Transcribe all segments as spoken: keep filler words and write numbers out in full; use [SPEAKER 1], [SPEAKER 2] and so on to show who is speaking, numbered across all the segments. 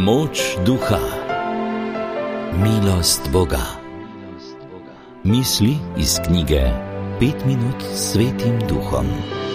[SPEAKER 1] Moč duha, milost Boga. Misli iz knjige Pet minut s Svetim Duhom.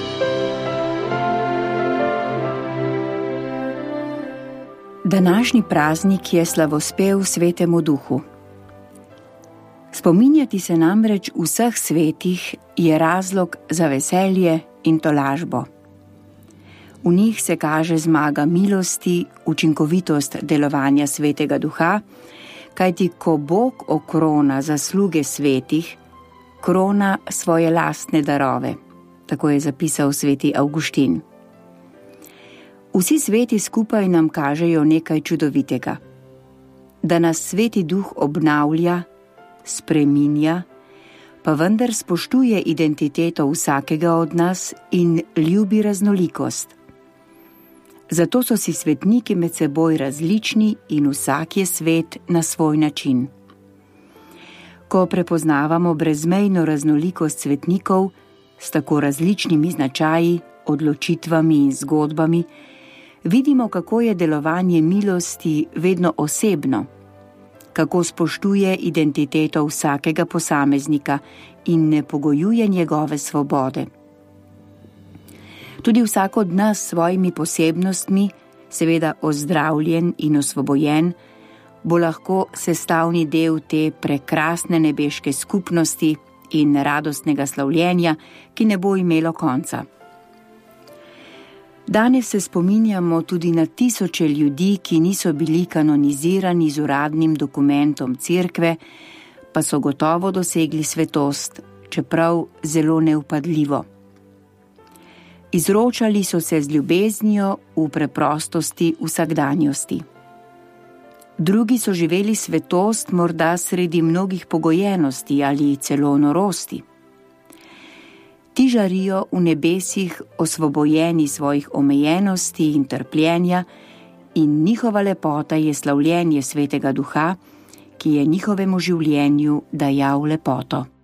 [SPEAKER 2] Današnji praznik je slavospev Svetemu Duhu. Spominjati se namreč vseh svetih je razlog za veselje in tolažbo. V njih se kaže zmaga milosti, učinkovitost delovanja Svetega Duha, kajti ko Bog okrona zasluge svetih, krona svoje lastne darove, tako je zapisal sveti Avguštin. Vsi sveti skupaj nam kažejo nekaj čudovitega, da nas Sveti Duh obnavlja, spreminja, pa vendar spoštuje identiteto vsakega od nas in ljubi raznolikost. Zato so si svetniki med seboj različni in vsak je svet na svoj način. Ko prepoznavamo brezmejno raznolikost svetnikov s tako različnimi značaji, odločitvami in zgodbami, vidimo, kako je delovanje milosti vedno osebno, kako spoštuje identiteto vsakega posameznika in ne pogojuje njegove svobode. Tudi vsak od nas s svojimi posebnostmi, seveda ozdravljen in osvobojen, bo lahko sestavni del te prekrasne nebeške skupnosti in radostnega slavljenja, ki ne bo imelo konca. Danes se spominjamo tudi na tisoče ljudi, ki niso bili kanonizirani z uradnim dokumentom cerkve, pa so gotovo dosegli svetost, čeprav zelo neupadljivo. Izročali so se z ljubeznijo v preprostosti vsakdanjosti. Drugi so živeli svetost morda sredi mnogih pogojenosti ali celo norosti. Ti žarijo v nebesih osvobojeni svojih omejenosti in trpljenja in njihova lepota je slavljenje Svetega Duha, ki je njihovemu življenju dajal lepoto.